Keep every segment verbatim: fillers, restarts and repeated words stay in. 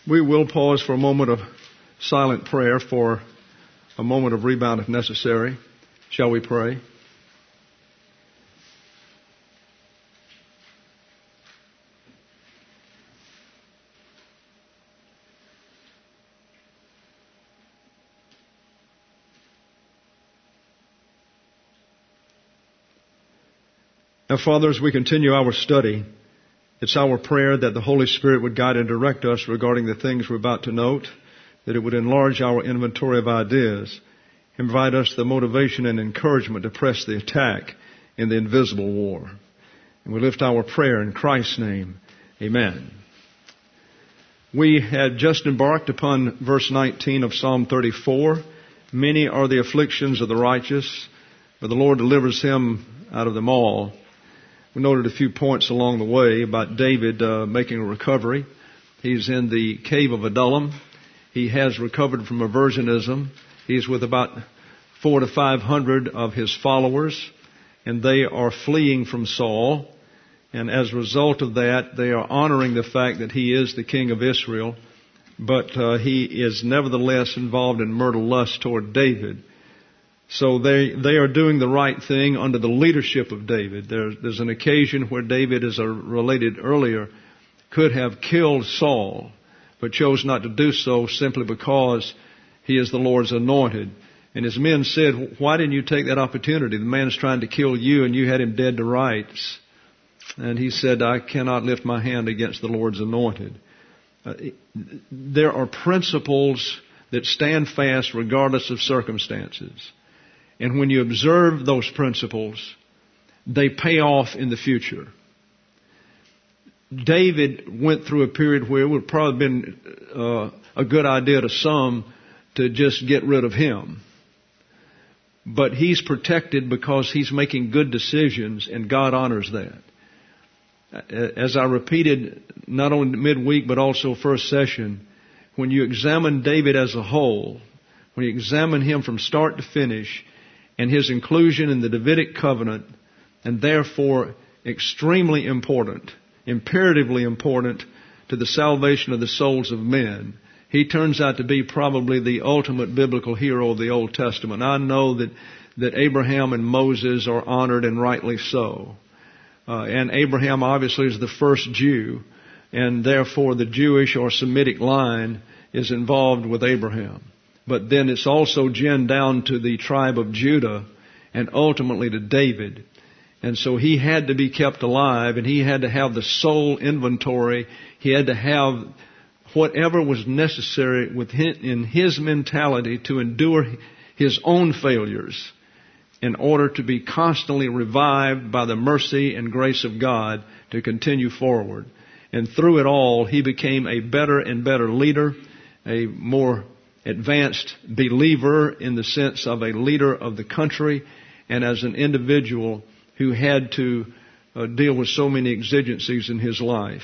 We will pause for a moment of silent prayer for a moment of rebound if necessary. Shall we pray? Now, Father, as we continue our study, it's our prayer that the Holy Spirit would guide and direct us regarding the things we're about to note, that it would enlarge our inventory of ideas, and provide us the motivation and encouragement to press the attack in the invisible war. And we lift our prayer in Christ's name. Amen. We had just embarked upon verse nineteen of Psalm thirty-four. Many are the afflictions of the righteous, but the Lord delivers him out of them all. We noted a few points along the way about David uh, making a recovery. He's in the cave of Adullam. He has recovered from aversionism. He's with about four to five hundred of his followers, and they are fleeing from Saul. And as a result of that, they are honoring the fact that he is the king of Israel, but uh, he is nevertheless involved in murder lust toward David. So they they are doing the right thing under the leadership of David. There, there's an occasion where David, as I related earlier, could have killed Saul, but chose not to do so simply because he is the Lord's anointed. And his men said, why didn't you take that opportunity? The man is trying to kill you and you had him dead to rights. And he said, I cannot lift my hand against the Lord's anointed. Uh, there are principles that stand fast regardless of circumstances. And when you observe those principles, they pay off in the future. David went through a period where it would have probably been uh, a good idea to some to just get rid of him. But he's protected because he's making good decisions, and God honors that. As I repeated, not only midweek but also first session, when you examine David as a whole, when you examine him from start to finish, and his inclusion in the Davidic covenant, and therefore extremely important, imperatively important to the salvation of the souls of men, he turns out to be probably the ultimate biblical hero of the Old Testament. I know that, that Abraham and Moses are honored, and rightly so. Uh, and Abraham obviously is the first Jew, and therefore the Jewish or Semitic line is involved with Abraham. But then it's also ginned down to the tribe of Judah and ultimately to David. And so he had to be kept alive, and he had to have the soul inventory. He had to have whatever was necessary within in his mentality to endure his own failures in order to be constantly revived by the mercy and grace of God to continue forward. And through it all, he became a better and better leader, a more advanced believer in the sense of a leader of the country, and as an individual who had to uh, deal with so many exigencies in his life.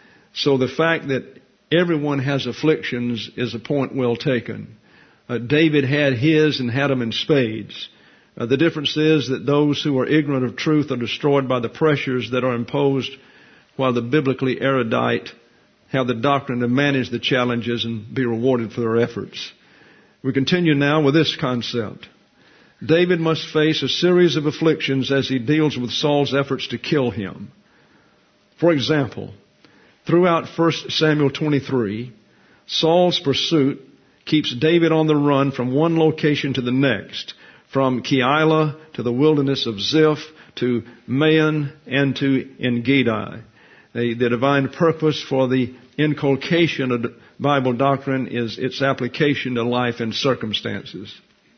So the fact that everyone has afflictions is a point well taken. Uh, David had his and had them in spades. Uh, the difference is that those who are ignorant of truth are destroyed by the pressures that are imposed, while the biblically erudite have the doctrine to manage the challenges and be rewarded for their efforts. We continue now with this concept. David must face a series of afflictions as he deals with Saul's efforts to kill him. For example, throughout First Samuel twenty-three, Saul's pursuit keeps David on the run from one location to the next, from Keilah to the wilderness of Ziph to Maon and to En-Gedi. The, the divine purpose for the inculcation of Bible doctrine is its application to life and circumstances.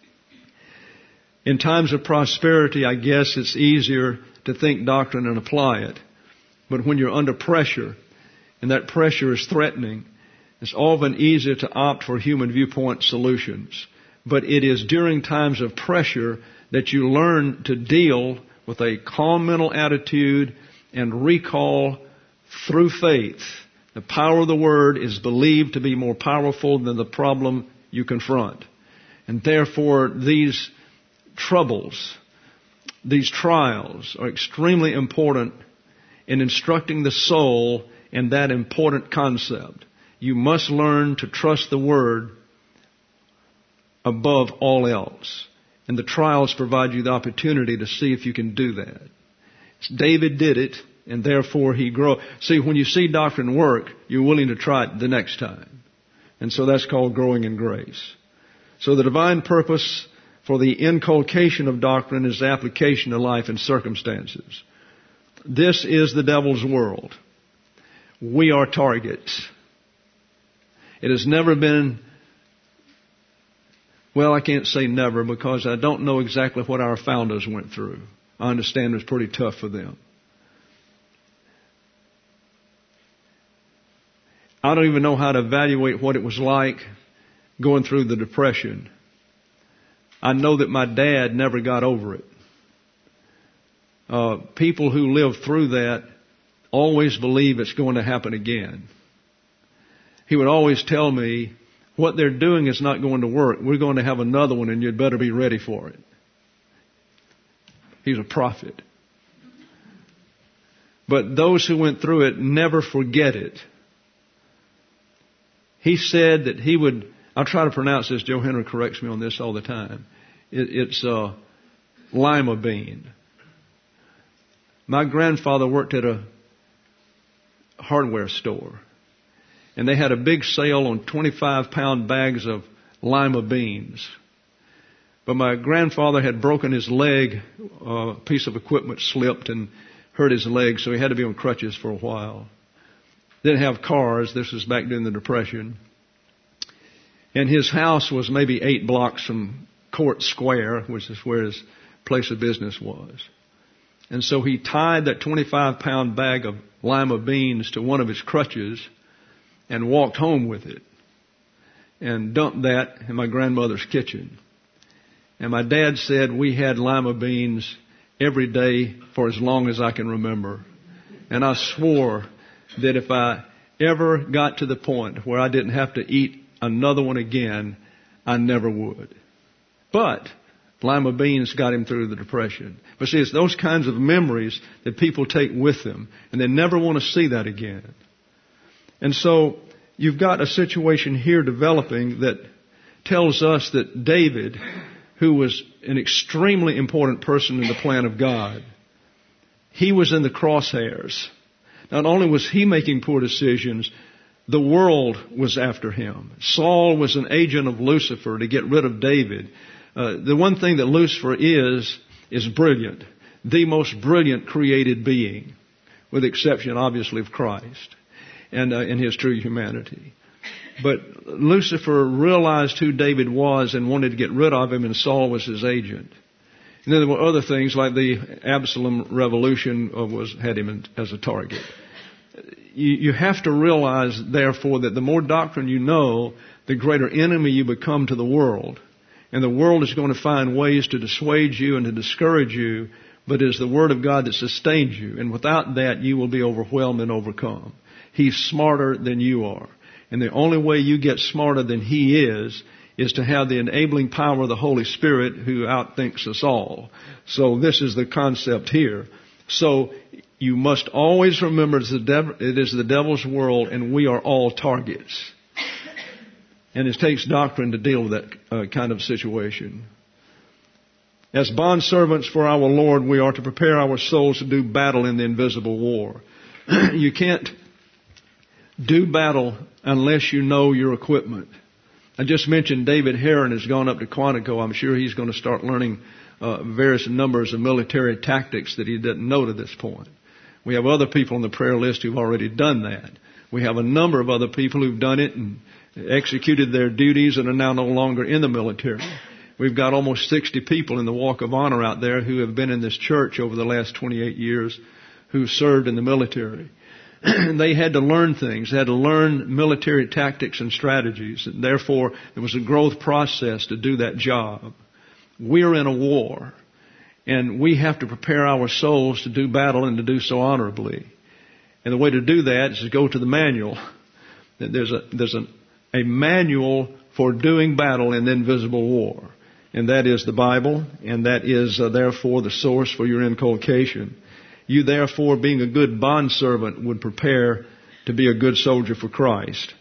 In times of prosperity, I guess it's easier to think doctrine and apply it. But when you're under pressure, and that pressure is threatening, it's often easier to opt for human viewpoint solutions. But it is during times of pressure that you learn to deal with a calm mental attitude and recall through faith. The power of the Word is believed to be more powerful than the problem you confront. And therefore, these troubles, these trials are extremely important in instructing the soul in that important concept. You must learn to trust the Word above all else. And the trials provide you the opportunity to see if you can do that. David did it, and therefore he grew. See, when you see doctrine work, you're willing to try it the next time. And so that's called growing in grace. So the divine purpose for the inculcation of doctrine is the application to life and circumstances. This is the devil's world. We are targets. It has never been, well, I can't say never because I don't know exactly what our founders went through. I understand it was pretty tough for them. I don't even know how to evaluate what it was like going through the Depression. I know that my dad never got over it. Uh, people who live through that always believe it's going to happen again. He would always tell me, what they're doing is not going to work. We're going to have another one and you'd better be ready for it. He's a prophet. But those who went through it never forget it. He said that he would, I'll try to pronounce this, Joe Henry corrects me on this all the time. It, it's uh, lima bean. My grandfather worked at a hardware store. And they had a big sale on twenty-five pound bags of lima beans. But my grandfather had broken his leg. A piece of equipment slipped and hurt his leg, so he had to be on crutches for a while. Didn't have cars. This was back during the Depression. And his house was maybe eight blocks from Court Square, which is where his place of business was. And so he tied that twenty-five pound bag of lima beans to one of his crutches and walked home with it and dumped that in my grandmother's kitchen. And my dad said we had lima beans every day for as long as I can remember. And I swore that if I ever got to the point where I didn't have to eat another one again, I never would. But lima beans got him through the Depression. But see, it's those kinds of memories that people take with them, and they never want to see that again. And so you've got a situation here developing that tells us that David, who was an extremely important person in the plan of God, he was in the crosshairs. Not only was he making poor decisions, the world was after him. Saul was an agent of Lucifer to get rid of David. Uh, the one thing that Lucifer is, is brilliant. The most brilliant created being, with the exception, obviously, of Christ and uh, in his true humanity. But Lucifer realized who David was and wanted to get rid of him, and Saul was his agent. And then there were other things like the Absalom revolution was had him as a target. You, you have to realize, therefore, that the more doctrine you know, the greater enemy you become to the world. And the world is going to find ways to dissuade you and to discourage you, but it is the Word of God that sustains you. And without that, you will be overwhelmed and overcome. He's smarter than you are. And the only way you get smarter than He is, is to have the enabling power of the Holy Spirit who outthinks us all. So this is the concept here. So you must always remember it is the devil's world and we are all targets. And it takes doctrine to deal with that uh, kind of situation. As bondservants for our Lord, we are to prepare our souls to do battle in the invisible war. You can't do battle unless you know your equipment. I just mentioned David Heron has gone up to Quantico. I'm sure he's going to start learning uh, various numbers of military tactics that he didn't know to this point. We have other people on the prayer list who've already done that. We have a number of other people who've done it and executed their duties and are now no longer in the military. We've got almost sixty people in the Walk of Honor out there who have been in this church over the last twenty-eight years who served in the military. They had to learn things. They had to learn military tactics and strategies. And therefore, there was a growth process to do that job. We're in a war. And we have to prepare our souls to do battle and to do so honorably. And the way to do that is to go to the manual. There's a, there's a, a manual for doing battle in the invisible war. And that is the Bible. And that is, uh, therefore, the source for your inculcation. You, therefore, being a good bondservant, would prepare to be a good soldier for Christ.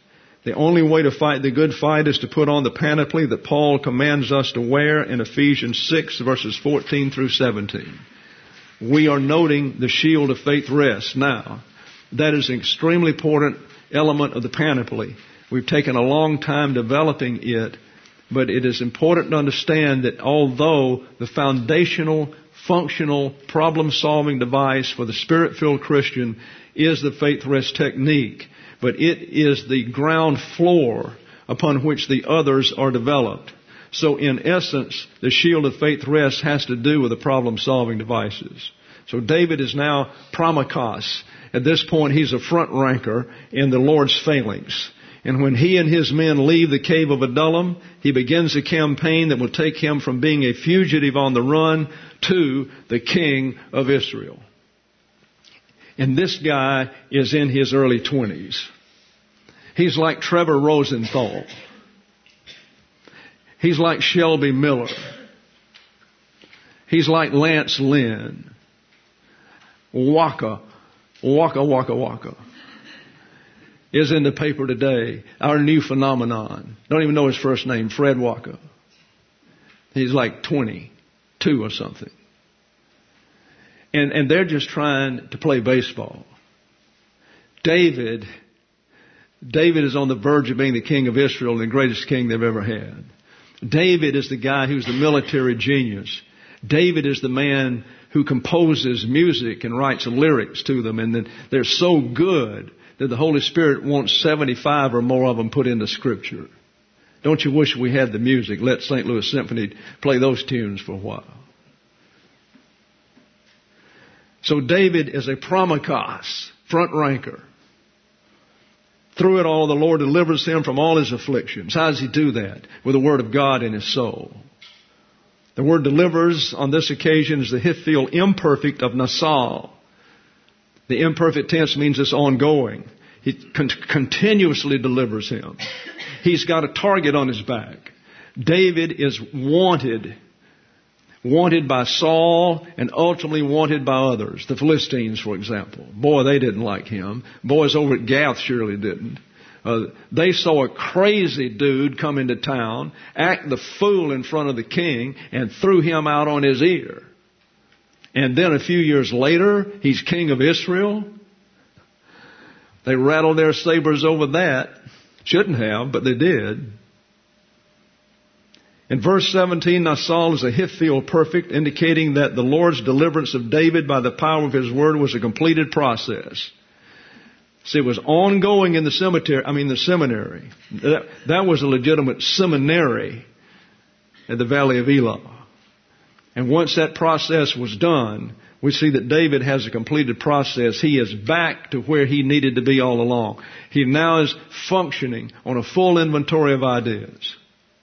The only way to fight the good fight is to put on the panoply that Paul commands us to wear in Ephesians six, verses fourteen through seventeen. We are noting the shield of faith rests. Now, that is an extremely important element of the panoply. We've taken a long time developing it, but it is important to understand that although the foundational, functional, problem-solving device for the Spirit-filled Christian is the faith rest technique, but it is the ground floor upon which the others are developed. So in essence, the shield of faith rest has to do with the problem-solving devices. So David is now Pramikos. At this point, he's a front ranker in the Lord's phalanx. And when he and his men leave the cave of Adullam, he begins a campaign that will take him from being a fugitive on the run to the king of Israel. And this guy is in his early twenties. He's like Trevor Rosenthal. He's like Shelby Miller. He's like Lance Lynn. Waka, Waka, Waka, Waka is in the paper today. Our new phenomenon. Don't even know his first name, Fred Waka. He's like twenty-two or something. And, and they're just trying to play baseball. David, David is on the verge of being the king of Israel, the greatest king they've ever had. David is the guy who's the military genius. David is the man who composes music and writes lyrics to them, and then they're so good that the Holy Spirit wants seventy-five or more of them put into Scripture. Don't you wish we had the music? Let Saint Louis Symphony play those tunes for a while. So David is a Pramikos, front ranker. Through it all, the Lord delivers him from all his afflictions. How does he do that? With the Word of God in his soul. The word delivers on this occasion is the Hiphil imperfect of Nasal. The imperfect tense means it's ongoing. He con- continuously delivers him. He's got a target on his back. David is wanted. Wanted by Saul and ultimately wanted by others. The Philistines, for example. Boy, they didn't like him. Boys over at Gath surely didn't. Uh, they saw a crazy dude come into town, act the fool in front of the king, and threw him out on his ear. And then a few years later, he's king of Israel. They rattled their sabers over that. Shouldn't have, but they did. In verse seventeen, Nasal is a Hiphil perfect, indicating that the Lord's deliverance of David by the power of His word was a completed process. See, it was ongoing in the cemetery, I mean the seminary. That, that was a legitimate seminary at the Valley of Elah. And once that process was done, we see that David has a completed process. He is back to where he needed to be all along. He now is functioning on a full inventory of ideas.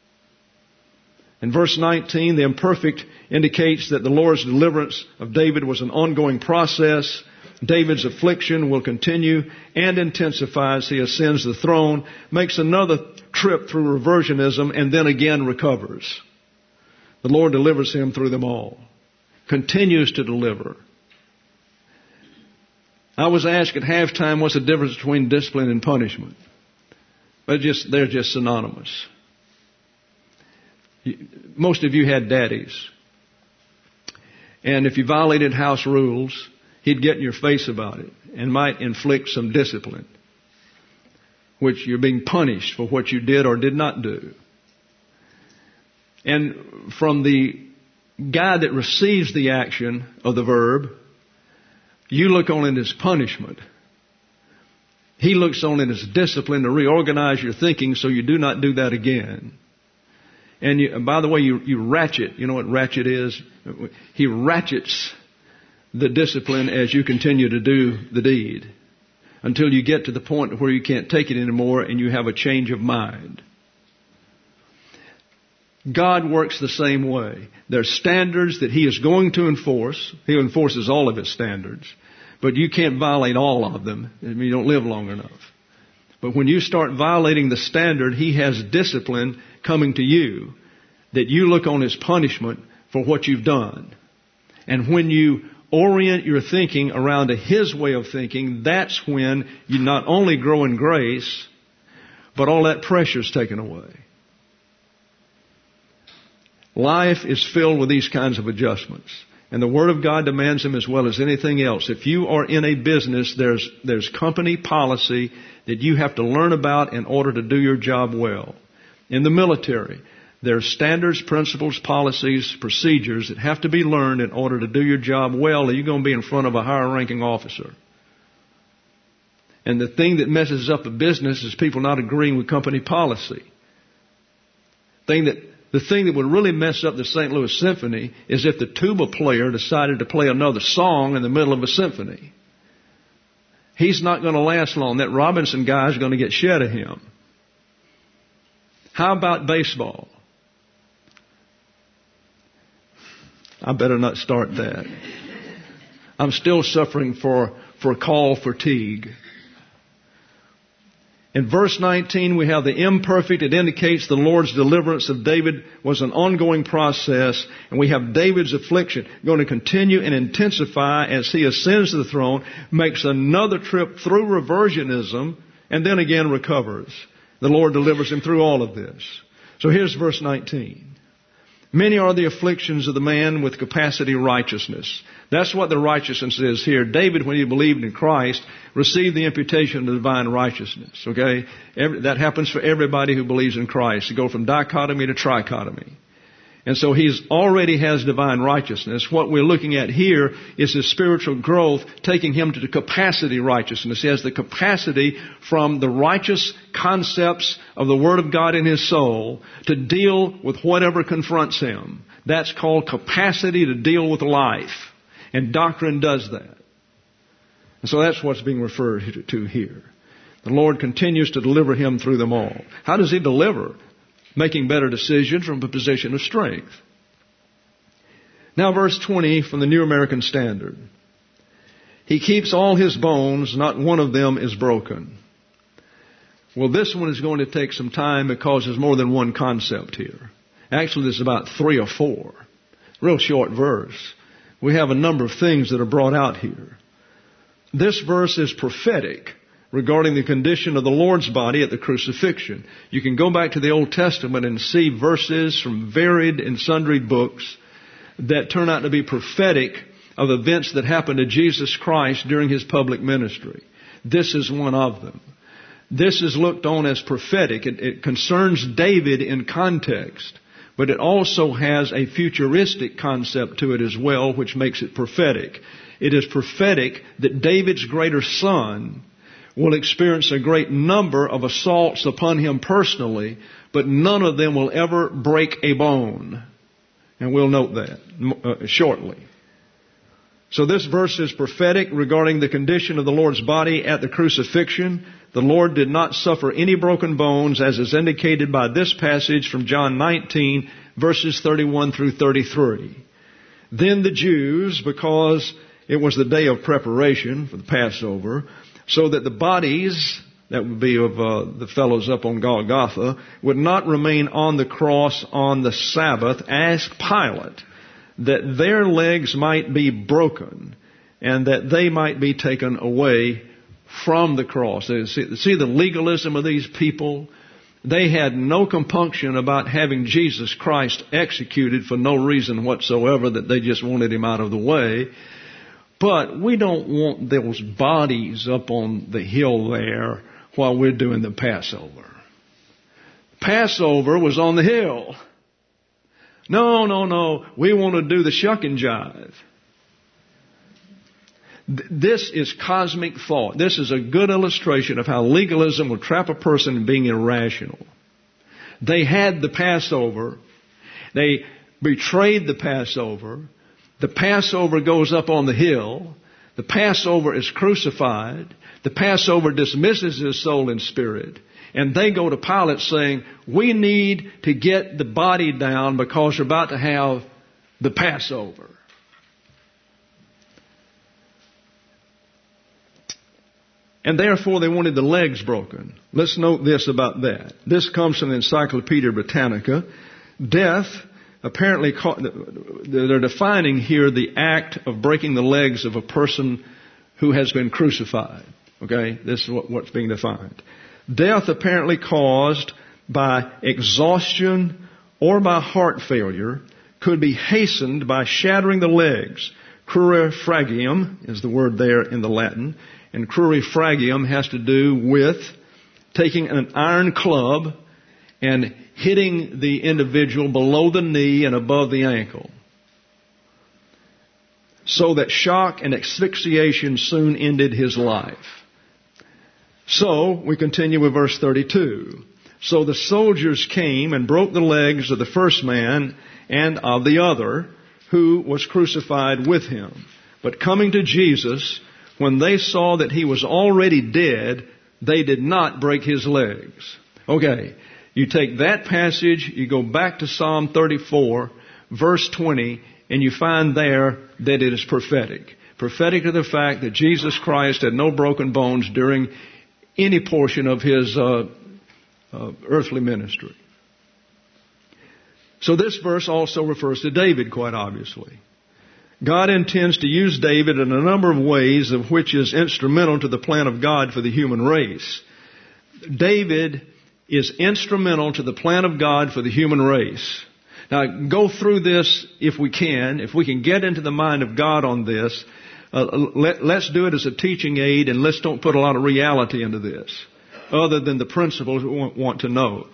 In verse nineteen, the imperfect indicates that the Lord's deliverance of David was an ongoing process. David's affliction will continue and intensify as he ascends the throne, makes another trip through reversionism, and then again recovers. The Lord delivers him through them all. Continues to deliver. I was asked at halftime, what's the difference between discipline and punishment? They're just, they're just synonymous. Most of you had daddies. And if you violated house rules, he'd get in your face about it and might inflict some discipline, which you're being punished for what you did or did not do. And from the guy that receives the action of the verb, you look on it as punishment. He looks on it as discipline to reorganize your thinking so you do not do that again. And you, by the way, you, you ratchet. You know what ratchet is? He ratchets the discipline as you continue to do the deed until you get to the point where you can't take it anymore and you have a change of mind. God works the same way. There are standards that He is going to enforce. He enforces all of His standards. But you can't violate all of them. I mean, you don't live long enough. But when you start violating the standard, He has discipline coming to you that you look on as punishment for what you've done. And when you orient your thinking around to His way of thinking, that's when you not only grow in grace, but all that pressure is taken away. Life is filled with these kinds of adjustments. And the Word of God demands them as well as anything else. If you are in a business, there's, there's company policy that you have to learn about in order to do your job well. In the military, there are standards, principles, policies, procedures that have to be learned in order to do your job well, or you're going to be in front of a higher ranking officer. And the thing that messes up a business is people not agreeing with company policy. Thing that The thing that would really mess up the Saint Louis Symphony is if the tuba player decided to play another song in the middle of a symphony. He's not going to last long. That Robinson guy is going to get shed of him. How about baseball? I better not start that. I'm still suffering for, for call fatigue. In verse nineteen, we have the imperfect. It indicates the Lord's deliverance of David was an ongoing process. And we have David's affliction going to continue and intensify as he ascends to the throne, makes another trip through reversionism, and then again recovers. The Lord delivers him through all of this. So here's verse nineteen. Many are the afflictions of the man with capacity righteousness. That's what the righteousness is here. David, when he believed in Christ, received the imputation of divine righteousness. Okay? Every, that happens for everybody who believes in Christ. You go from dichotomy to trichotomy. And so he's already has divine righteousness. What we're looking at here is his spiritual growth taking him to the capacity righteousness. He has the capacity from the righteous concepts of the Word of God in his soul to deal with whatever confronts him. That's called capacity to deal with life. And doctrine does that. And so that's what's being referred to here. The Lord continues to deliver him through them all. How does he deliver? Making better decisions from a position of strength. Now verse twenty from the New American Standard. He keeps all his bones, not one of them is broken. Well, this one is going to take some time because there's more than one concept here. Actually, there's about three or four. Real short verse. We have a number of things that are brought out here. This verse is prophetic regarding the condition of the Lord's body at the crucifixion. You can go back to the Old Testament and see verses from varied and sundry books that turn out to be prophetic of events that happened to Jesus Christ during his public ministry. This is one of them. This is looked on as prophetic. It, it concerns David in context, but it also has a futuristic concept to it as well, which makes it prophetic. It is prophetic that David's greater son will experience a great number of assaults upon him personally, but none of them will ever break a bone. And we'll note that uh, shortly. So this verse is prophetic regarding the condition of the Lord's body at the crucifixion. The Lord did not suffer any broken bones, as is indicated by this passage from John nineteen, verses thirty-one through thirty-three. Then the Jews, because it was the day of preparation for the Passover, so that the bodies, that would be of uh, the fellows up on Golgotha, would not remain on the cross on the Sabbath, asked Pilate that their legs might be broken and that they might be taken away from the cross. See, see the legalism of these people? They had no compunction about having Jesus Christ executed for no reason whatsoever, that they just wanted him out of the way. But we don't want those bodies up on the hill there while we're doing the Passover. Passover was on the hill. No, no, no. We want to do the shuck and jive. This is cosmic thought. This is a good illustration of how legalism will trap a person in being irrational. They had the Passover. They betrayed the Passover. The Passover goes up on the hill. The Passover is crucified. The Passover dismisses his soul and spirit. And they go to Pilate saying, we need to get the body down because we're about to have the Passover. And therefore they wanted the legs broken. Let's note this about that. This comes from the Encyclopedia Britannica. Death, apparently, they're defining here the act of breaking the legs of a person who has been crucified. Okay? This is what's being defined. Death apparently caused by exhaustion or by heart failure could be hastened by shattering the legs. Crurifragium is the word there in the Latin, and crurifragium has to do with taking an iron club and hitting the individual below the knee and above the ankle, so that shock and asphyxiation soon ended his life. So, we continue with verse thirty-two. So the soldiers came and broke the legs of the first man and of the other, who was crucified with him. But coming to Jesus, when they saw that he was already dead, they did not break his legs. Okay, you take that passage, you go back to Psalm thirty-four, verse twenty, and you find there that it is prophetic. Prophetic of the fact that Jesus Christ had no broken bones during any portion of his uh, uh, earthly ministry. So this verse also refers to David, quite obviously. God intends to use David in a number of ways, of which is instrumental to the plan of God for the human race. David is instrumental to the plan of God for the human race. Now, go through this if we can. If we can get into the mind of God on this, uh, let, let's do it as a teaching aid, and let's don't put a lot of reality into this, other than the principles we want to note.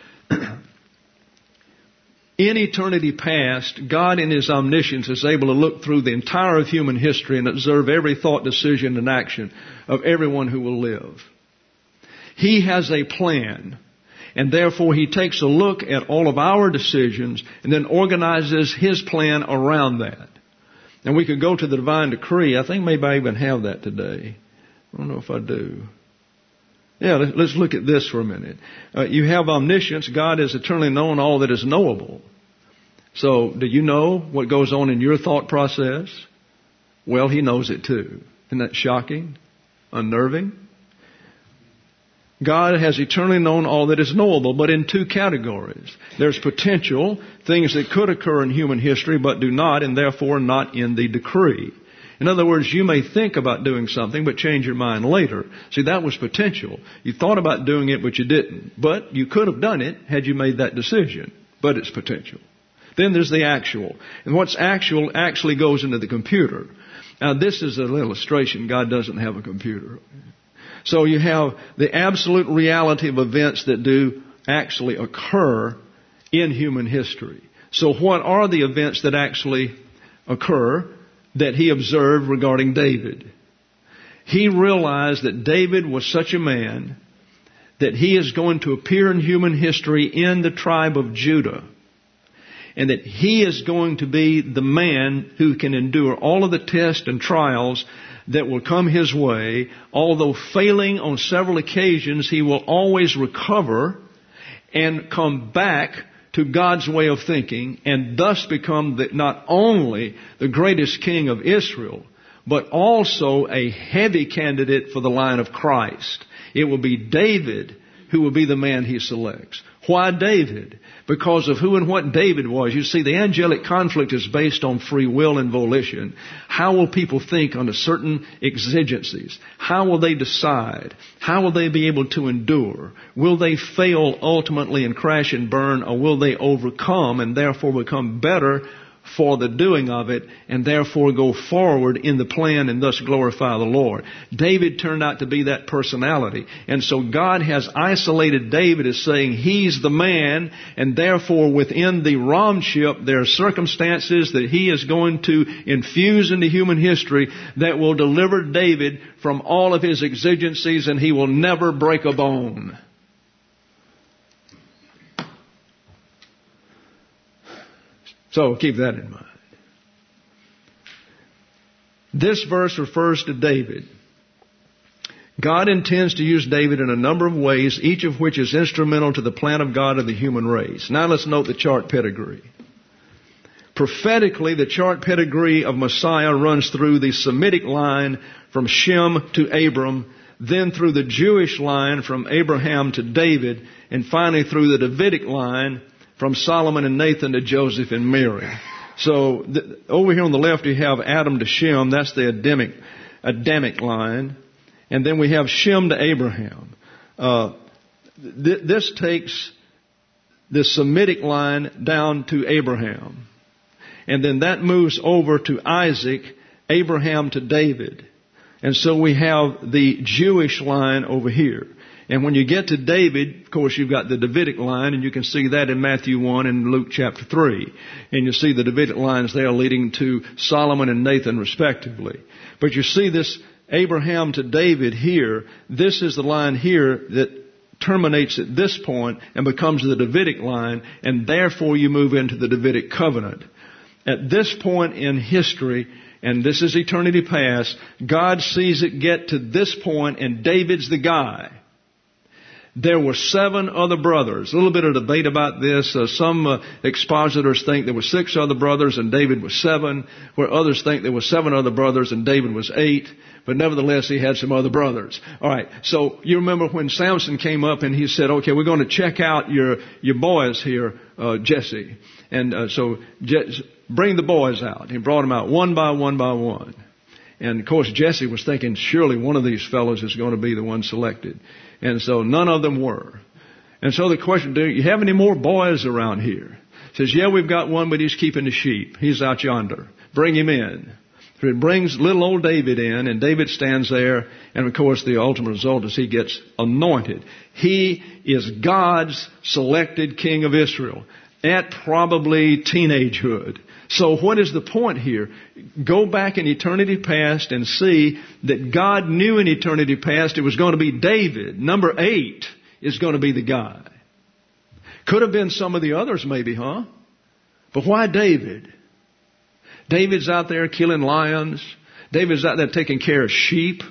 In eternity past, God in His omniscience is able to look through the entire of human history and observe every thought, decision, and action of everyone who will live. He has a plan, and therefore He takes a look at all of our decisions and then organizes His plan around that. And we could go to the divine decree. I think maybe I even have that today. I don't know if I do. Yeah, let's look at this for a minute. Uh, you have omniscience. God has eternally known all that is knowable. So, do you know what goes on in your thought process? Well, He knows it too. Isn't that shocking? Unnerving? God has eternally known all that is knowable, but in two categories. There's potential, things that could occur in human history but do not, and therefore not in the decree. In other words, you may think about doing something but change your mind later. See, that was potential. You thought about doing it but you didn't. But you could have done it had you made that decision. But it's potential. Then there's the actual. And what's actual actually goes into the computer. Now, this is an illustration. God doesn't have a computer. So you have the absolute reality of events that do actually occur in human history. So what are the events that actually occur that he observed regarding David? He realized that David was such a man that he is going to appear in human history in the tribe of Judah, and that he is going to be the man who can endure all of the tests and trials that will come his way. Although failing on several occasions, he will always recover and come back to God's way of thinking, and thus become the, not only the greatest king of Israel, but also a heavy candidate for the line of Christ. It will be David who will be the man he selects. Why David? Because of who and what David was. You see, the angelic conflict is based on free will and volition. How will people think under certain exigencies? How will they decide? How will they be able to endure? Will they fail ultimately and crash and burn, or will they overcome and therefore become better for the doing of it, and therefore go forward in the plan and thus glorify the Lord? David turned out to be that personality. And so God has isolated David as saying he's the man, and therefore within the Ramship there are circumstances that he is going to infuse into human history that will deliver David from all of his exigencies, and he will never break a bone. So keep that in mind. This verse refers to David. God intends to use David in a number of ways, each of which is instrumental to the plan of God of the human race. Now let's note the chart pedigree. Prophetically, the chart pedigree of Messiah runs through the Semitic line from Shem to Abram, then through the Jewish line from Abraham to David, and finally through the Davidic line from Solomon and Nathan to Joseph and Mary. So the, over here on the left you have Adam to Shem. That's the Adamic, Adamic line. And then we have Shem to Abraham. Uh, th- this takes the Semitic line down to Abraham. And then that moves over to Isaac, Abraham to David. And so we have the Jewish line over here. And when you get to David, of course, you've got the Davidic line, and you can see that in Matthew one and Luke chapter three. And you see the Davidic lines there leading to Solomon and Nathan respectively. But you see this Abraham to David here. This is the line here that terminates at this point and becomes the Davidic line, and therefore you move into the Davidic covenant. At this point in history, and this is eternity past, God sees it get to this point, and David's the guy. There were seven other brothers. A little bit of debate about this. Uh, some uh, expositors think there were six other brothers and David was seven, where others think there were seven other brothers and David was eight. But nevertheless, he had some other brothers. All right. So you remember when Samson came up and he said, "Okay, we're going to check out your your boys here, uh, Jesse." And uh, so Je- bring the boys out. He brought them out one by one by one. And of course, Jesse was thinking, surely one of these fellows is going to be the one selected. And so none of them were. And so the question, do you have any more boys around here? He says, yeah, we've got one, but he's keeping the sheep. He's out yonder. Bring him in. So it brings little old David in, and David stands there. And of course, the ultimate result is he gets anointed. He is God's selected king of Israel at probably teenagehood. So what is the point here? Go back in eternity past and see that God knew in eternity past it was going to be David. Number eight is going to be the guy. Could have been some of the others maybe, huh? But why David? David's out there killing lions. David's out there taking care of sheep.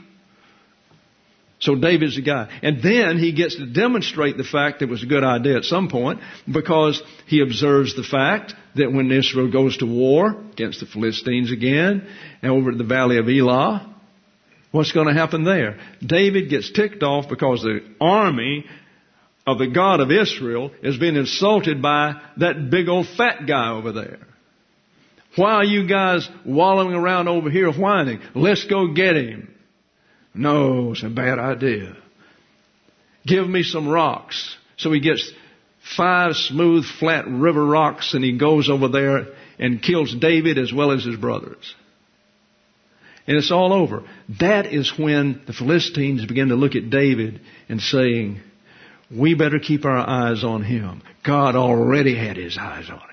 So David's the guy. And then he gets to demonstrate the fact that it was a good idea at some point, because he observes the fact that when Israel goes to war against the Philistines again, and over at the valley of Elah, what's going to happen there? David gets ticked off because the army of the God of Israel is being insulted by that big old fat guy over there. Why are you guys wallowing around over here whining? Let's go get him. No, it's a bad idea. Give me some rocks. So he gets five smooth, flat river rocks, and he goes over there and kills David as well as his brothers. And it's all over. That is when the Philistines begin to look at David and saying, we better keep our eyes on him. God already had his eyes on him.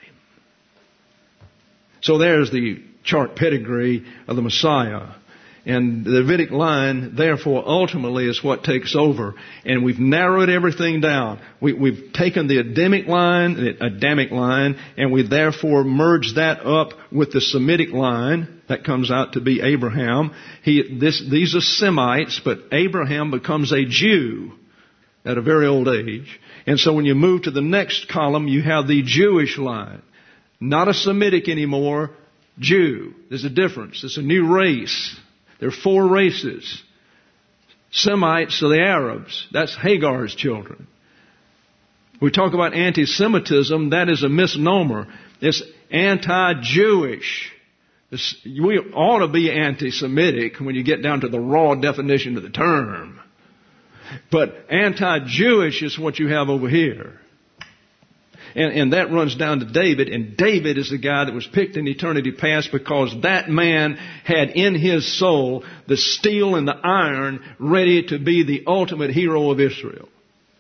So there's the chart pedigree of the Messiah. And the Davidic line, therefore, ultimately is what takes over. And we've narrowed everything down. We, we've taken the Adamic line, the Adamic line, and we therefore merged that up with the Semitic line. That comes out to be Abraham. He, this, these are Semites, but Abraham becomes a Jew at a very old age. And so when you move to the next column, you have the Jewish line. Not a Semitic anymore, Jew. There's a difference. It's a new race. There are four races. Semites are the Arabs. That's Hagar's children. We talk about anti-Semitism. That is a misnomer. It's anti-Jewish. It's, we ought to be anti-Semitic when you get down to the raw definition of the term. But anti-Jewish is what you have over here. And, and that runs down to David. And David is the guy that was picked in eternity past because that man had in his soul the steel and the iron ready to be the ultimate hero of Israel.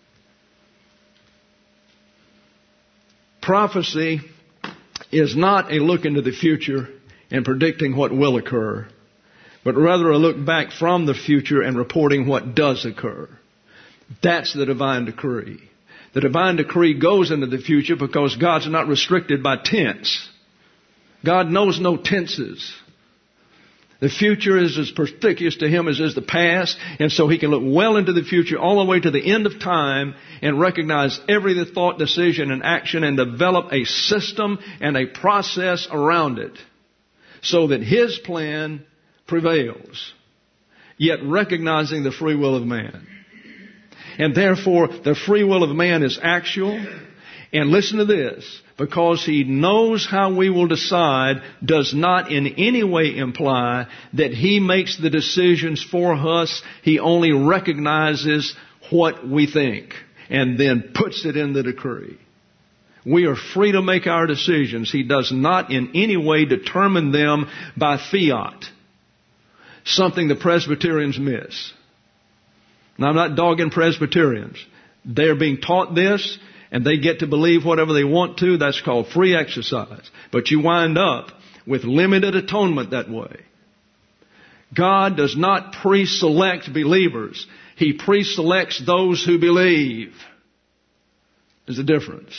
Prophecy is not a look into the future and predicting what will occur, but rather a look back from the future and reporting what does occur. That's the divine decree. The divine decree goes into the future because God's not restricted by tense. God knows no tenses. The future is as perspicuous to Him as is the past, and so He can look well into the future all the way to the end of time and recognize every thought, decision, and action and develop a system and a process around it so that His plan prevails, yet recognizing the free will of man. And therefore, the free will of man is actual. And listen to this. Because He knows how we will decide does not in any way imply that He makes the decisions for us. He only recognizes what we think. and then puts it in the decree. We are free to make our decisions. He does not in any way determine them by fiat, something the Presbyterians miss. Now, I'm not dogging Presbyterians. They're being taught this, and they get to believe whatever they want to. That's called free exercise. But you wind up with limited atonement that way. God does not pre-select believers. He pre-selects those who believe. There's a difference.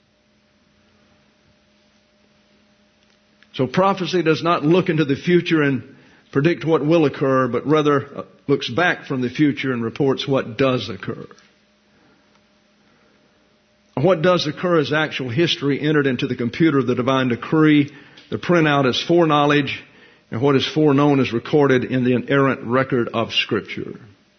So prophecy does not look into the future and predict what will occur, but rather looks back from the future and reports what does occur. What does occur is actual history entered into the computer of the divine decree. The printout is foreknowledge, and what is foreknown is recorded in the inerrant record of Scripture.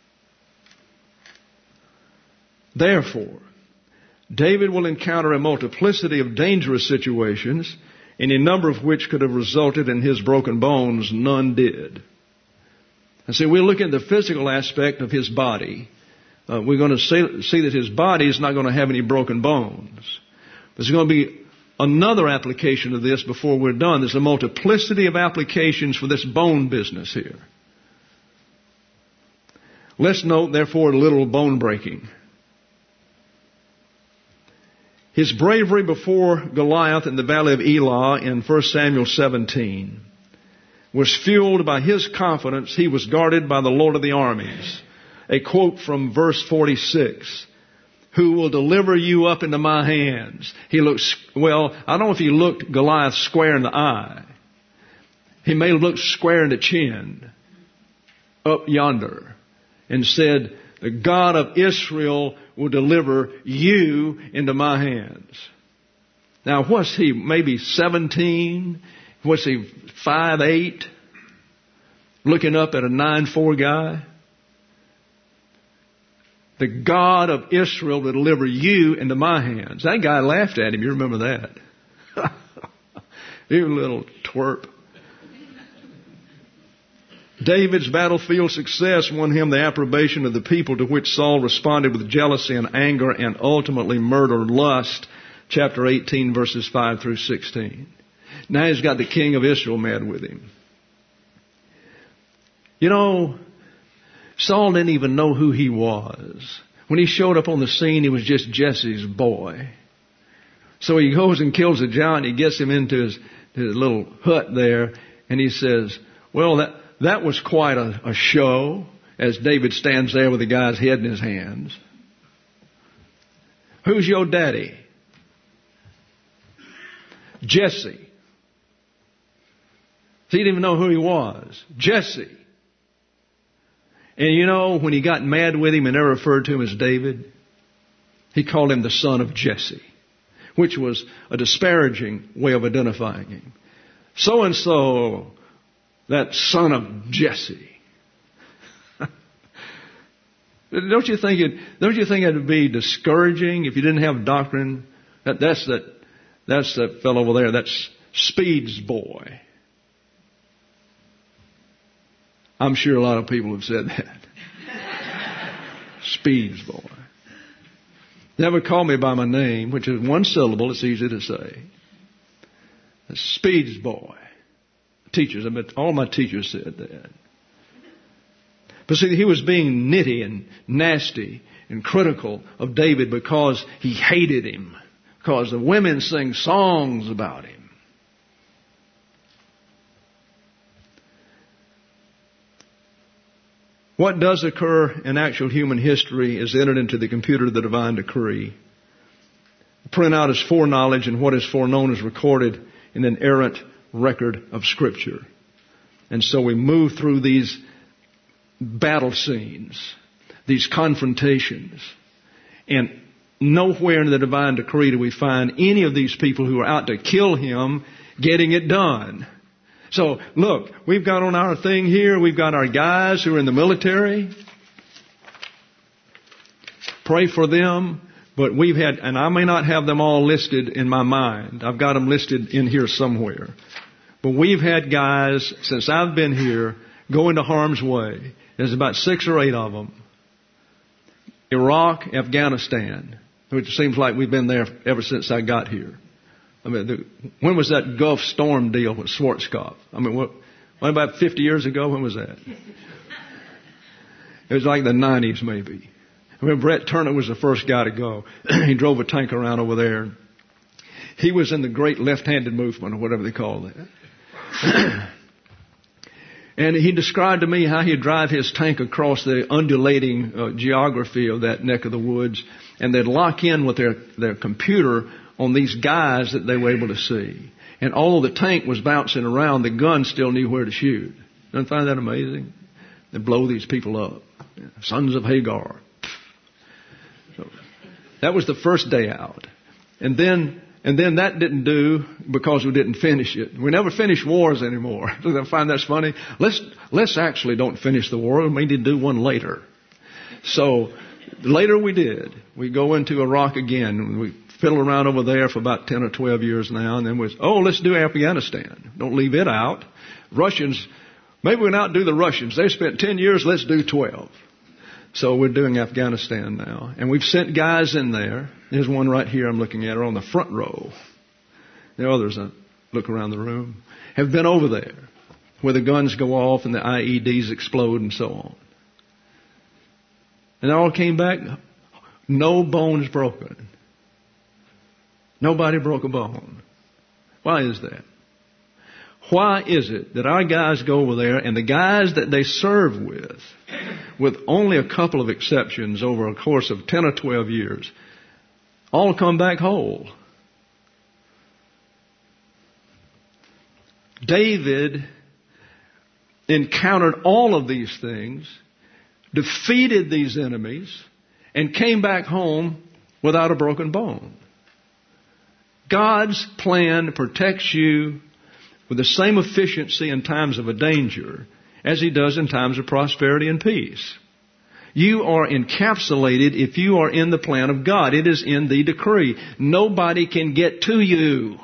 Therefore, David will encounter a multiplicity of dangerous situations, any number of which could have resulted in his broken bones. None did. And so we look at the physical aspect of his body. Uh, we're going to see, see that his body is not going to have any broken bones. There's going to be another application of this before we're done. There's a multiplicity of applications for this bone business here. Let's note, therefore, a little bone breaking. His bravery before Goliath in the valley of Elah in First Samuel seventeen was fueled by his confidence he was guarded by the Lord of the armies. A quote from verse forty-six. Who will deliver you up into my hands? He looks, well, I don't know if he looked Goliath square in the eye. He may have looked square in the chin, up yonder, and said, the God of Israel will deliver you into my hands. Now, what's he, maybe seventeen? What's he, five eight? Looking up at a nine four guy? The God of Israel will deliver you into my hands. That guy laughed at him. You remember that? You little twerp. David's battlefield success won him the approbation of the people, to which Saul responded with jealousy and anger and ultimately murder, lust. Chapter eighteen, verses five through sixteen. Now he's got the king of Israel mad with him. You know, Saul didn't even know who he was. When he showed up on the scene, he was just Jesse's boy. So he goes and kills a giant. He gets him into his, his little hut there, and he says, well, that, that was quite a, a show, as David stands there with the guy's head in his hands. Who's your daddy? Jesse. He didn't even know who he was. Jesse. And you know, when he got mad with him and never referred to him as David, he called him the son of Jesse, which was a disparaging way of identifying him. So-and-so, that son of Jesse. Don't you think it, don't you think it would be discouraging if you didn't have doctrine? That, that's that, that's that fellow over there. That's Speed's boy. I'm sure a lot of people have said that. Speed's boy. Never call me by my name, which is one syllable. It's easy to say. Speed's boy. Teachers, I bet all my teachers said that. But see, he was being nitty and nasty and critical of David because he hated him. Because the women sing songs about him. What does occur in actual human history is entered into the computer of the divine decree. The printout is foreknowledge, and what is foreknown is recorded in an inerrant record of Scripture. And so we move through these battle scenes, these confrontations, and nowhere in the divine decree do we find any of these people who are out to kill him getting it done. So, look, we've got on our thing here, we've got our guys who are in the military. Pray for them. But we've had, and I may not have them all listed in my mind. I've got them listed in here somewhere. But we've had guys, since I've been here, go into harm's way. There's about six or eight of them. Iraq, Afghanistan, which seems like we've been there ever since I got here. I mean, the, when was that Gulf Storm deal with Schwarzkopf? I mean, what, what about fifty years ago? When was that? It was like the nineties, maybe. I mean, Brett Turner was the first guy to go. He drove a tank around over there. He was in the Great Left-Handed Movement, or whatever they call that. And he described to me how he'd drive his tank across the undulating uh, geography of that neck of the woods, and they'd lock in with their, their computer on these guys that they were able to see. And although the tank was bouncing around, the gun still knew where to shoot. Don't you find that amazing? They blow these people up. Sons of Hagar. So that was the first day out. And then and then that didn't do because we didn't finish it. We never finish wars anymore. I find that's funny. Let's let's actually don't finish the war. We need to do one later. So later we did. We go into Iraq again. We fiddle around over there for about ten or twelve years now, and then we oh let's do Afghanistan. Don't leave it out. Russians, maybe we outdo the Russians. They spent ten years. Let's do twelve. So we're doing Afghanistan now. And we've sent guys in there. There's one right here I'm looking at her on the front row. There are others that look around the room. Have been over there where the guns go off and the I E Ds explode and so on. And they all came back. No bones broken. Nobody broke a bone. Why is that? Why is it that our guys go over there and the guys that they serve with, with only a couple of exceptions over a course of ten or twelve years, all come back whole? David encountered all of these things, defeated these enemies, and came back home without a broken bone. God's plan protects you with the same efficiency in times of a danger as He does in times of prosperity and peace. You are encapsulated if you are in the plan of God. It is in the decree. Nobody can get to you.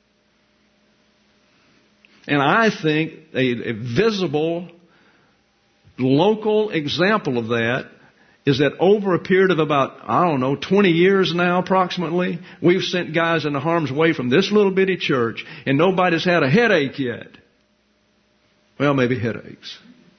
And I think a, a visible, local example of that is that over a period of about, I don't know, twenty years now approximately, we've sent guys into harm's way from this little bitty church, and nobody's had a headache yet. Well, maybe headaches.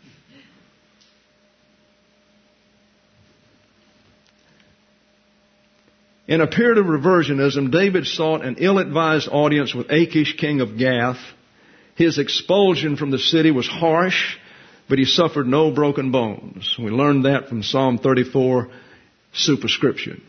In a period of reversionism, David sought an ill-advised audience with Achish, king of Gath. His expulsion from the city was harsh, but he suffered no broken bones. We learned that from Psalm thirty-four, superscription.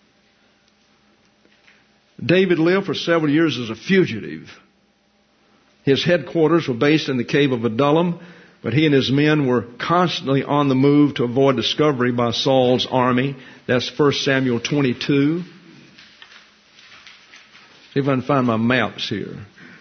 David lived for several years as a fugitive. His headquarters were based in the cave of Adullam, but he and his men were constantly on the move to avoid discovery by Saul's army. That's First Samuel twenty-two. See if I can find my maps here.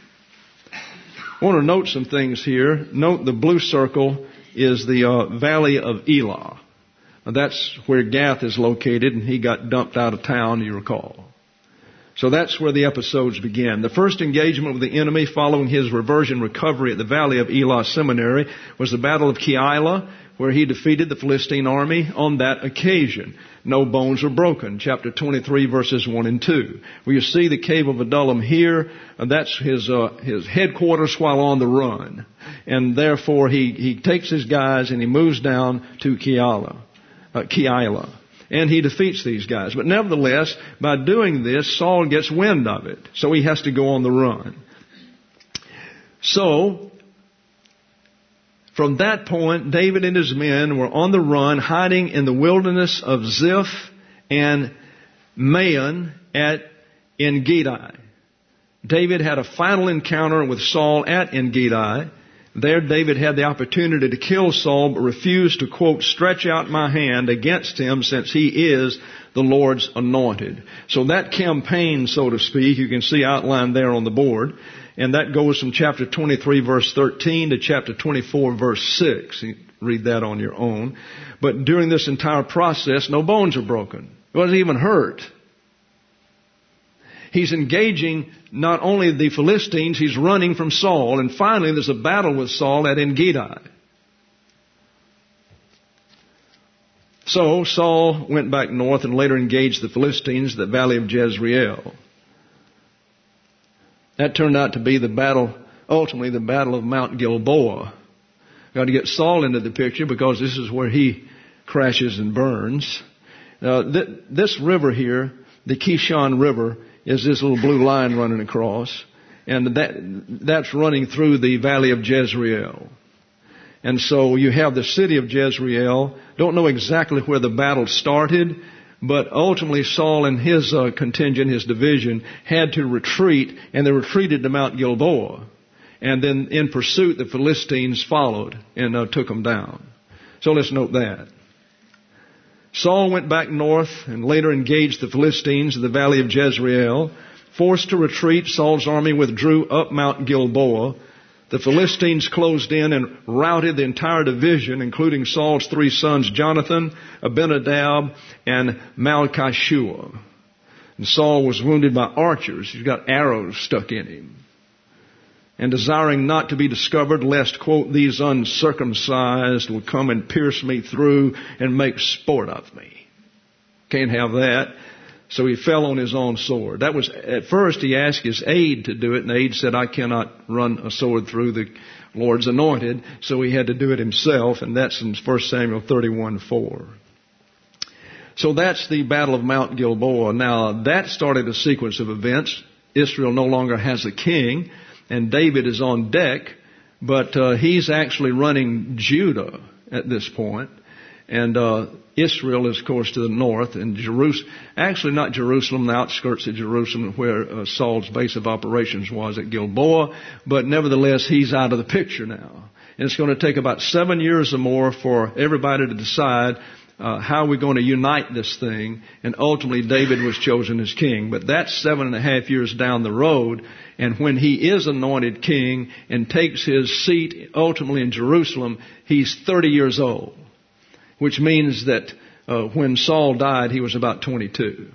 I want to note some things here. Note the blue circle is the uh, valley of Elah. Now that's where Gath is located, and he got dumped out of town, you recall. So that's where the episodes begin. The first engagement with the enemy following his reversion recovery at the valley of Elah Seminary was the Battle of Keilah, where he defeated the Philistine army on that occasion. No bones were broken. Chapter twenty-three, verses one and two. Where you see the cave of Adullam here, and that's his uh, his headquarters while on the run. And therefore he, he takes his guys and he moves down to Keilah, uh, Keilah. And he defeats these guys. But nevertheless, by doing this, Saul gets wind of it. So he has to go on the run. So, from that point, David and his men were on the run, hiding in the wilderness of Ziph and Maon at En-Gedi. David had a final encounter with Saul at En-Gedi. There David had the opportunity to kill Saul, but refused to, quote, stretch out my hand against him, since he is the Lord's anointed. So that campaign, so to speak, you can see outlined there on the board. And that goes from chapter twenty-three, verse thirteen to chapter twenty-four, verse six. You read that on your own. But during this entire process, no bones are broken. He wasn't even hurt. He's engaging not only the Philistines, he's running from Saul. And finally, there's a battle with Saul at En-Gedi. So Saul went back north and later engaged the Philistines at the valley of Jezreel. That turned out to be the battle, ultimately the battle of Mount Gilboa. Got to get Saul into the picture because this is where he crashes and burns. Uh, th- this river here, the Kishon River, is this little blue line running across. And that that's running through the valley of Jezreel. And so you have the city of Jezreel. Don't know exactly where the battle started, but ultimately Saul and his uh, contingent, his division, had to retreat, and they retreated to Mount Gilboa. And then in pursuit, the Philistines followed and uh, took them down. So let's note that. Saul went back north and later engaged the Philistines in the valley of Jezreel. Forced to retreat, Saul's army withdrew up Mount Gilboa. The Philistines closed in and routed the entire division, including Saul's three sons, Jonathan, Abinadab, and Malchishua. And Saul was wounded by archers. He's got arrows stuck in him. And desiring not to be discovered, lest, quote, these uncircumcised will come and pierce me through and make sport of me. Can't have that. So he fell on his own sword. That was, at first he asked his aide to do it, and the aide said, I cannot run a sword through the Lord's anointed. So he had to do it himself, and that's in First Samuel thirty-one four. So that's the Battle of Mount Gilboa. Now, that started a sequence of events. Israel no longer has a king, and David is on deck, but uh, he's actually running Judah at this point. And uh, Israel is, of course, to the north, and Jerusalem, actually not Jerusalem, the outskirts of Jerusalem, where uh, Saul's base of operations was at Gilboa, but nevertheless, he's out of the picture now. And it's going to take about seven years or more for everybody to decide uh, how we're going to unite this thing, and ultimately David was chosen as king. But that's seven and a half years down the road, and when he is anointed king and takes his seat ultimately in Jerusalem, he's thirty years old. Which means that uh, when Saul died, he was about twenty-two.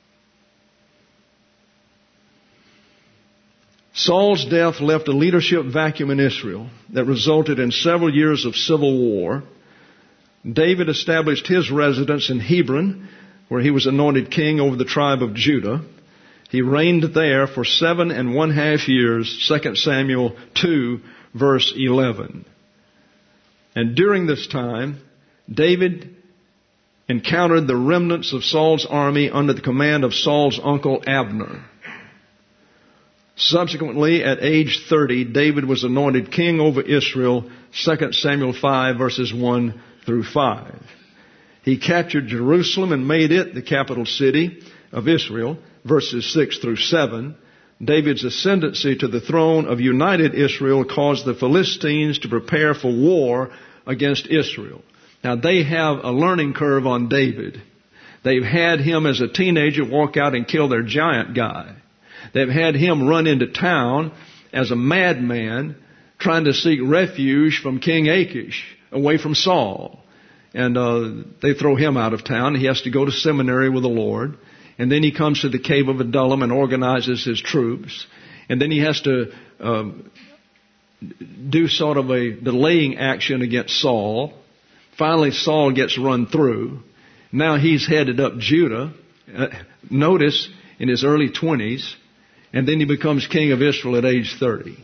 Saul's death left a leadership vacuum in Israel that resulted in several years of civil war. David established his residence in Hebron, where he was anointed king over the tribe of Judah. He reigned there for seven and one half years, Second Samuel two, verse eleven. And during this time, David encountered the remnants of Saul's army under the command of Saul's uncle Abner. Subsequently, at age thirty, David was anointed king over Israel, Second Samuel five, verses one through five. He captured Jerusalem and made it the capital city of Israel, verses six through seven. David's ascendancy to the throne of united Israel caused the Philistines to prepare for war against Israel. Now, they have a learning curve on David. They've had him as a teenager walk out and kill their giant guy. They've had him run into town as a madman trying to seek refuge from King Achish, away from Saul. And uh, they throw him out of town. He has to go to seminary with the Lord. And then he comes to the cave of Adullam and organizes his troops. And then he has to uh, do sort of a delaying action against Saul. Finally, Saul gets run through. Now he's headed up Judah. Uh, notice, in his early twenties. And then he becomes king of Israel at age thirty.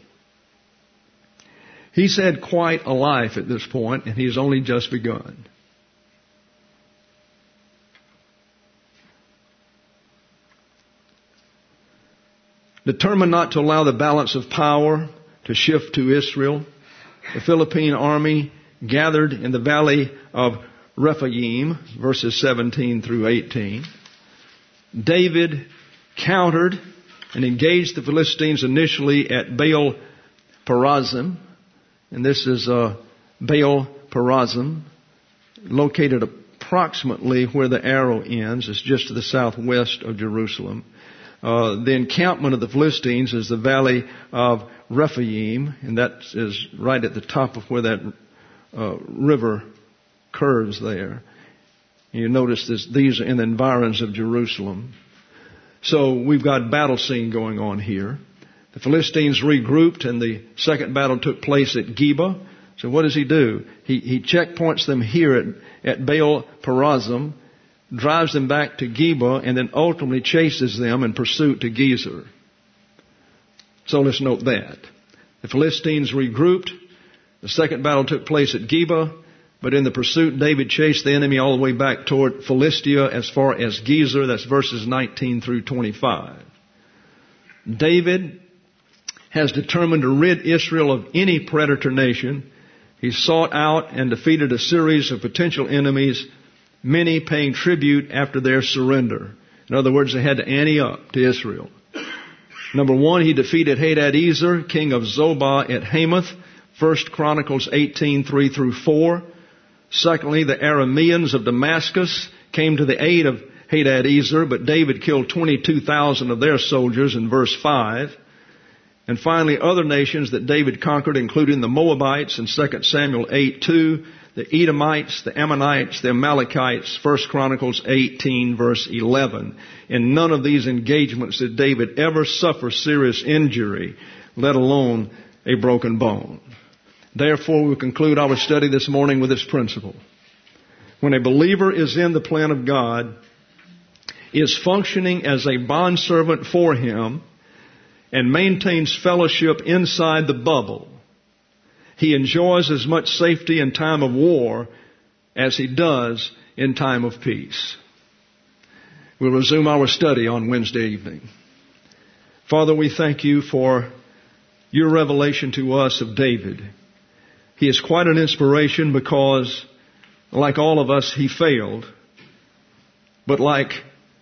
He's had quite a life at this point, and he's only just begun. Determined not to allow the balance of power to shift to Israel, the Philippine army gathered in the valley of Rephaim, verses seventeen through eighteen. David countered and engaged the Philistines initially at Baal Perazim. And this is uh, Baal Perazim, located approximately where the arrow ends. It's just to the southwest of Jerusalem. Uh, the encampment of the Philistines is the valley of Rephaim, and that is right at the top of where that uh, river curves there. You notice this, these are in the environs of Jerusalem. So we've got a battle scene going on here. The Philistines regrouped, and the second battle took place at Geba. So what does he do? He, he checkpoints them here at, at Baal Perazim, drives them back to Geba, and then ultimately chases them in pursuit to Gezer. So let's note that. The Philistines regrouped. The second battle took place at Geba, but in the pursuit, David chased the enemy all the way back toward Philistia as far as Gezer. That's verses nineteen through twenty-five. David has determined to rid Israel of any predator nation. He sought out and defeated a series of potential enemies, many paying tribute after their surrender. In other words, they had to ante up to Israel. Number one, he defeated Hadadezer, king of Zobah at Hamath, First Chronicles eighteen, three through four. Secondly, the Arameans of Damascus came to the aid of Hadadezer, but David killed twenty-two thousand of their soldiers in verse five. And finally, other nations that David conquered, including the Moabites in Second Samuel eight two, the Edomites, the Ammonites, the Amalekites, First Chronicles eighteen, verse eleven. In none of these engagements did David ever suffer serious injury, let alone a broken bone. Therefore, we conclude our study this morning with this principle. When a believer is in the plan of God, is functioning as a bondservant for Him, and maintains fellowship inside the bubble, he enjoys as much safety in time of war as he does in time of peace. We'll resume our study on Wednesday evening. Father, we thank you for your revelation to us of David. He is quite an inspiration because, like all of us, he failed. But like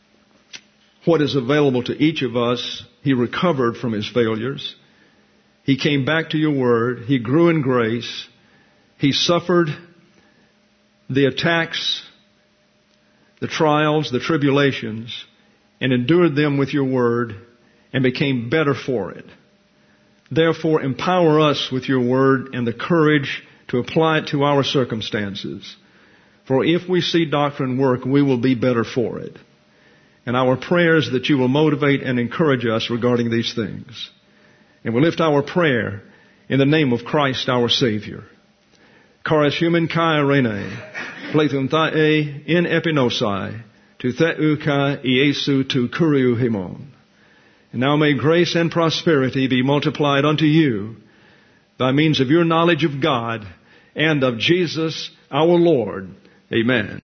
what is available to each of us, he recovered from his failures. He came back to your word. He grew in grace. He suffered the attacks, the trials, the tribulations, and endured them with your word and became better for it. Therefore, empower us with your word and the courage to apply it to our circumstances. For if we see doctrine work, we will be better for it. And our prayer is that you will motivate and encourage us regarding these things. And we lift our prayer in the name of Christ our Savior. Charis human kai rene, plethum thae in epinosai, to theu kai Iesu to kuriu himon. And now may grace and prosperity be multiplied unto you by means of your knowledge of God and of Jesus our Lord. Amen.